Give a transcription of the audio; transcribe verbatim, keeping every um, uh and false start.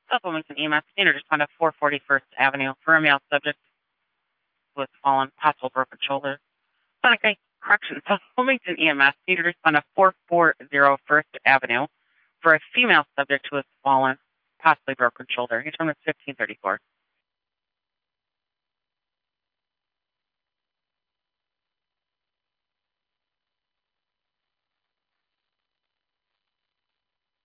South Wilmington E M S unit responded four forty-first Avenue for a male subject with fallen, possible broken shoulder. Sonic Bay Corrections, South Wilmington E M S unit responded four forty First Avenue for a female subject who was fallen, possibly broken shoulder. His term is fifteen thirty-four.